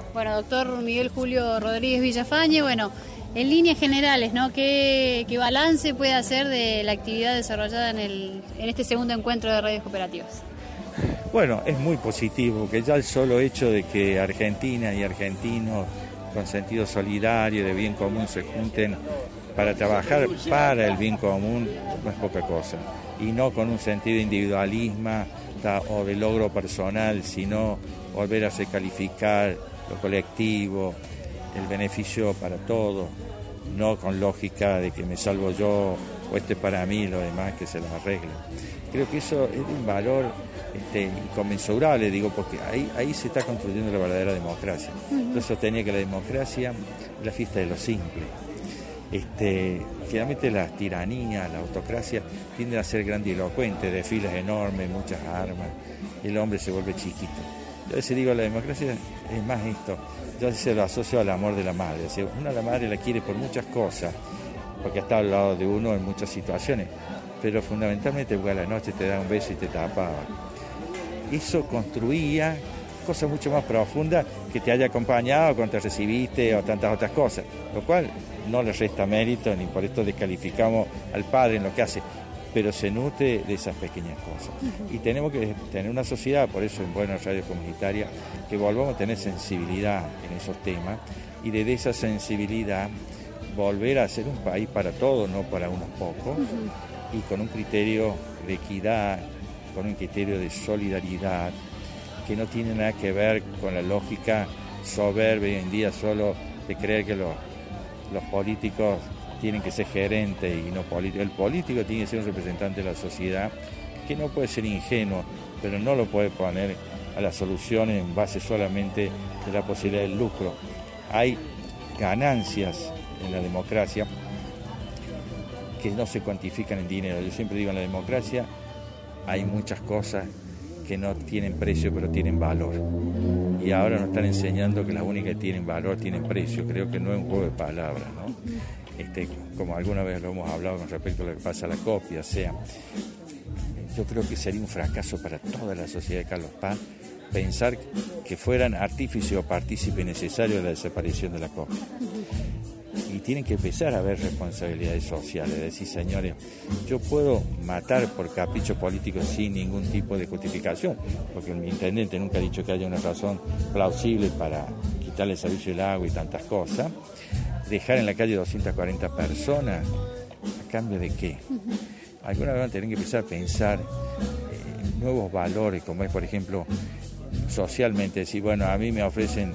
Bueno, doctor Miguel Julio Rodríguez Villafañe, bueno, en líneas generales, ¿no? ¿Qué balance puede hacer de la actividad desarrollada en este segundo encuentro de radios cooperativas? Bueno, es muy positivo, que ya el solo hecho de que Argentina y argentinos con sentido solidario, de bien común, se junten para trabajar para el bien común, no es poca cosa. Y no con un sentido de individualismo o de logro personal, sino volver a recalificar lo colectivo, el beneficio para todos, no con lógica de que me salvo yo o para mí, lo demás que se las arreglen. Creo que eso es de un valor inconmensurable, digo, porque ahí se está construyendo la verdadera democracia. Yo sostenía que la democracia es la fiesta de lo simple. Finalmente las tiranías, la autocracia tienden a ser grandilocuentes, desfiles enormes, muchas armas, y el hombre se vuelve chiquito. Yo a veces digo, la democracia es más esto. Yo a veces se lo asocio al amor de la madre. O sea, uno a la madre la quiere por muchas cosas, porque está al lado de uno en muchas situaciones, pero fundamentalmente porque a la noche te da un beso y te tapaba. Eso construía cosas mucho más profundas que te haya acompañado cuando te recibiste o tantas otras cosas, lo cual no le resta mérito ni por esto descalificamos al padre en lo que hace, pero se nutre de esas pequeñas cosas. Y tenemos que tener una sociedad, por eso en buenas radios comunitarias, que volvamos a tener sensibilidad en esos temas y desde esa sensibilidad volver a ser un país para todos, no para unos pocos, y con un criterio de equidad, con un criterio de solidaridad, que no tiene nada que ver con la lógica soberbia hoy en día solo de creer que los políticos tienen que ser gerentes y no políticos. El político tiene que ser un representante de la sociedad que no puede ser ingenuo, pero no lo puede poner a las soluciones en base solamente de la posibilidad del lucro. Hay ganancias en la democracia que no se cuantifican en dinero. Yo siempre digo, en la democracia hay muchas cosas que no tienen precio pero tienen valor. Y ahora nos están enseñando que las únicas que tienen valor tienen precio. Creo que no es un juego de palabras, ¿no? Como alguna vez lo hemos hablado con respecto a lo que pasa a la copia, yo creo que sería un fracaso para toda la sociedad de Carlos Paz pensar que fueran artífice o partícipe necesario de la desaparición de la copia. Y tienen que empezar a haber responsabilidades sociales, decir, señores, yo puedo matar por capricho político sin ningún tipo de justificación, porque el intendente nunca ha dicho que haya una razón plausible para quitarle el servicio del agua y tantas cosas, dejar en la calle 240 personas, ¿a cambio de qué? Alguna vez van a tener que empezar a pensar en nuevos valores, como es, por ejemplo, socialmente, decir, bueno, a mí me ofrecen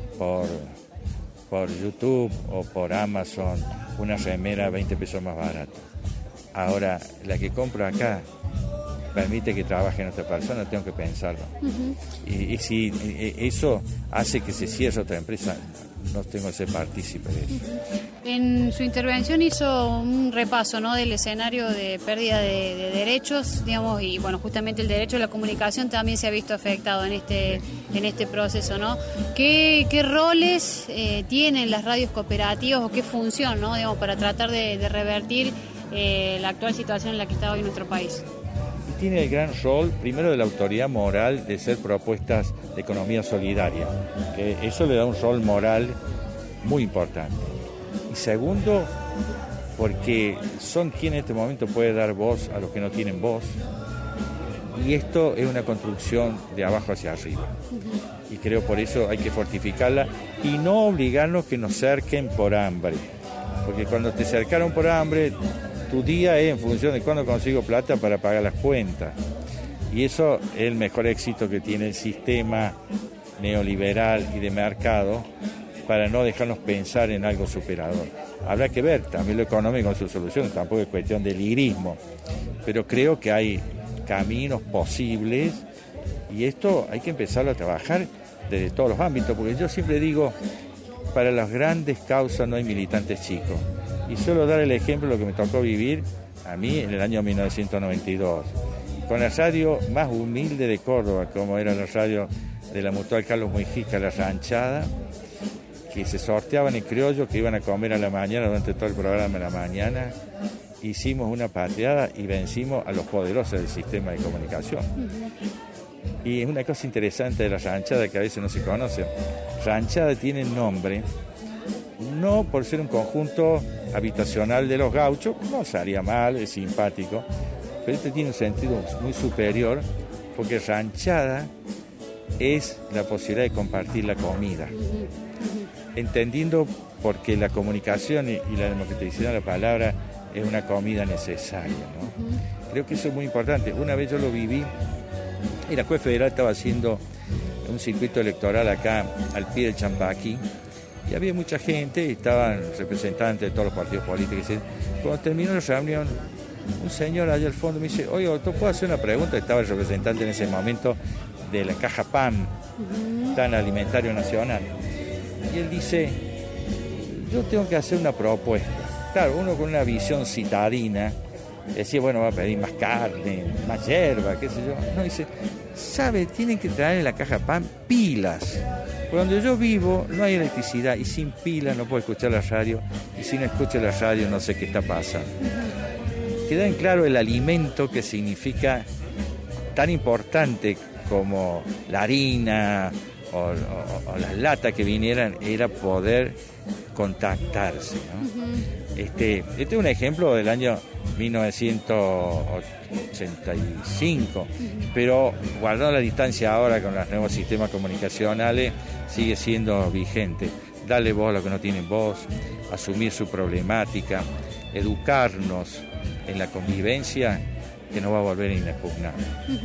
por YouTube o por Amazon una remera 20 pesos más barato. Ahora, la que compro acá permite que trabaje en otra persona, tengo que pensarlo. Y si eso hace que se cierre otra empresa, no tengo que ser partícipe de eso. En su intervención hizo un repaso, ¿no?, del escenario de pérdida de derechos, digamos, y bueno, justamente el derecho a la comunicación también se ha visto afectado en este proceso, ¿no? ¿Qué roles tienen las radios cooperativas o qué función, ¿no?, digamos, para tratar de revertir la actual situación en la que está hoy nuestro país? Tiene el gran rol, primero, de la autoridad moral de ser propuestas de economía solidaria, que eso le da un rol moral muy importante. Y segundo, porque son quienes en este momento pueden dar voz a los que no tienen voz, y esto es una construcción de abajo hacia arriba. Y creo por eso hay que fortificarla y no obligarnos que nos cerquen por hambre, porque cuando te cercaron por hambre, tu día es en función de cuándo consigo plata para pagar las cuentas. Y eso es el mejor éxito que tiene el sistema neoliberal y de mercado para no dejarnos pensar en algo superador. Habrá que ver también lo económico en su solución, tampoco es cuestión de lirismo, pero creo que hay caminos posibles y esto hay que empezarlo a trabajar desde todos los ámbitos, porque yo siempre digo, para las grandes causas no hay militantes chicos. Y suelo dar el ejemplo de lo que me tocó vivir a mí en el año 1992, con la radio más humilde de Córdoba, como era la radio de la Mutual Carlos Mujica, La Ranchada, que se sorteaban en criollos que iban a comer a la mañana durante todo el programa de la mañana. Hicimos una patriada y vencimos a los poderosos del sistema de comunicación. Y es una cosa interesante de la ranchada que a veces no se conoce. Ranchada tiene nombre no por ser un conjunto habitacional de los gauchos, no sería mal, es simpático, pero este tiene un sentido muy superior, porque ranchada es la posibilidad de compartir la comida, entendiendo porque la comunicación y la democratización de la palabra es una comida necesaria, ¿no? Creo que eso es muy importante. Una vez yo lo viví, y la Juez Federal estaba haciendo un circuito electoral acá al pie del Champaquí, y había mucha gente, estaban representantes de todos los partidos políticos. Cuando terminó la reunión, un señor allá al fondo me dice: oye, ¿tú puedo hacer una pregunta? Estaba el representante en ese momento de la caja PAN, Plan Alimentario Nacional. Y él dice: yo tengo que hacer una propuesta. Claro, uno con una visión citadina decía, bueno, va a pedir más carne, más hierba, qué sé yo. No, dice, ¿sabe? Tienen que traer en la caja PAN pilas. Por donde yo vivo no hay electricidad y sin pilas no puedo escuchar la radio, y si no escucho la radio no sé qué está pasando. Queda en claro el alimento que significa tan importante como la harina o las latas que vinieran, era poder contactarse, ¿no? Este es un ejemplo del año 1985, pero guardando la distancia ahora con los nuevos sistemas comunicacionales, sigue siendo vigente. Darle voz a los que no tienen voz, asumir su problemática, educarnos en la convivencia, que no va a volver inexpugnable.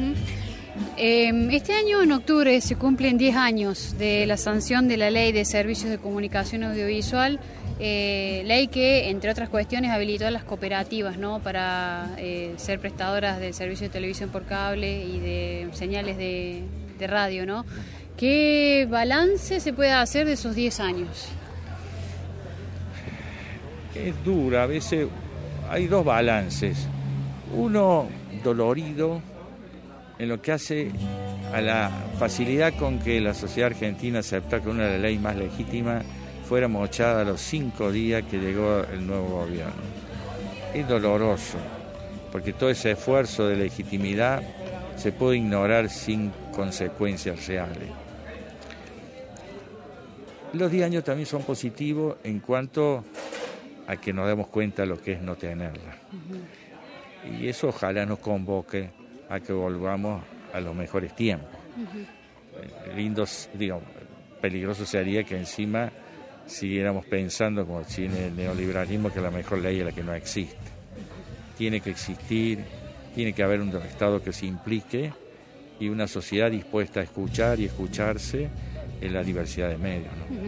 Este año, en octubre, se cumplen 10 años de la sanción de la Ley de Servicios de Comunicación Audiovisual, ley que, entre otras cuestiones, habilitó a las cooperativas, ¿no?, para ser prestadoras del servicio de televisión por cable y de señales de radio, ¿no? ¿Qué balance se puede hacer de esos 10 años? Es dura, a veces hay dos balances. Uno dolorido, en lo que hace a la facilidad con que la sociedad argentina aceptó que una de las leyes más legítimas fuera mochada a los 5 días que llegó el nuevo gobierno. Es doloroso, porque todo ese esfuerzo de legitimidad se puede ignorar sin consecuencias reales. Los 10 años también son positivos en cuanto a que nos demos cuenta de lo que es no tenerla. Y eso ojalá nos convoque a que volvamos a los mejores tiempos. Peligroso sería que encima siguiéramos pensando, como si en el neoliberalismo, que la mejor ley es la que no existe. Tiene que existir, tiene que haber un Estado que se implique y una sociedad dispuesta a escuchar y escucharse en la diversidad de medios, ¿no?